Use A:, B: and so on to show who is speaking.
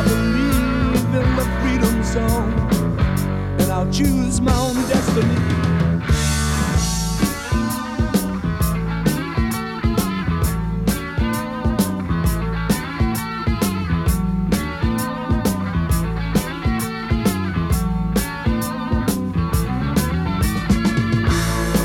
A: I believe in the freedom song, and I'll choose my own destiny.